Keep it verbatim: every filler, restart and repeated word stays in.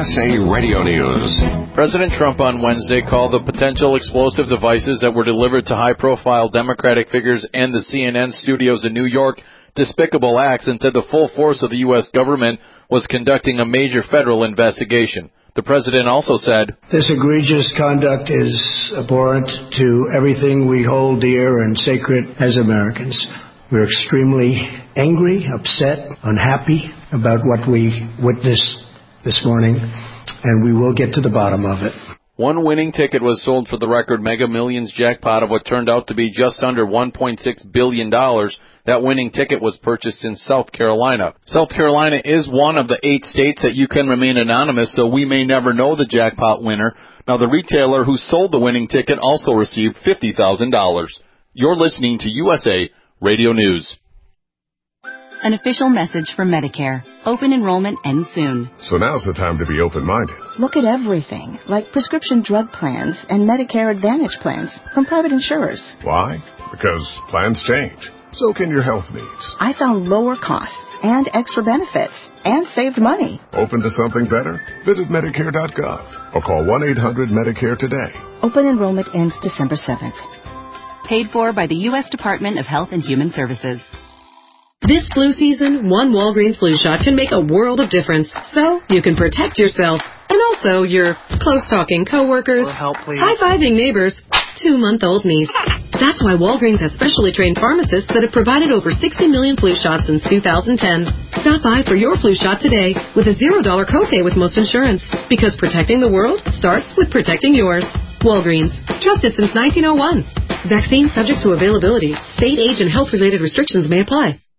S A Radio News. President Trump on Wednesday called the potential explosive devices that were delivered to high-profile Democratic figures and the C N N studios in New York despicable acts and said the full force of the U S government was conducting a major federal investigation. The president also said, "This egregious conduct is abhorrent to everything we hold dear and sacred as Americans. We're extremely angry, upset, unhappy about what we witnessed this morning, and we will get to the bottom of it." One winning ticket was sold for the record Mega Millions jackpot of what turned out to be just under one point six billion dollars. That winning ticket was purchased in South Carolina. South Carolina is one of the eight states that you can remain anonymous, so we may never know the jackpot winner. Now, the retailer who sold the winning ticket also received fifty thousand dollars. You're listening to U S A Radio News. An official message from Medicare. Open enrollment ends soon. So now's the time to be open-minded. Look at everything, like prescription drug plans and Medicare Advantage plans from private insurers. Why? Because plans change. So can your health needs. I found lower costs and extra benefits and saved money. Open to something better? Visit Medicare dot gov or call one eight hundred Medicare today. Open enrollment ends December seventh. Paid for by the U S Department of Health and Human Services. This flu season, one Walgreens flu shot can make a world of difference. So you can protect yourself and also your close-talking coworkers, high-fiving neighbors, two-month-old niece. That's why Walgreens has specially trained pharmacists that have provided over sixty million flu shots since two thousand ten. Stop by for your flu shot today with a zero dollar copay with most insurance. Because protecting the world starts with protecting yours. Walgreens. Trusted since nineteen oh one. Vaccine subject to availability. State, age, and health-related restrictions may apply.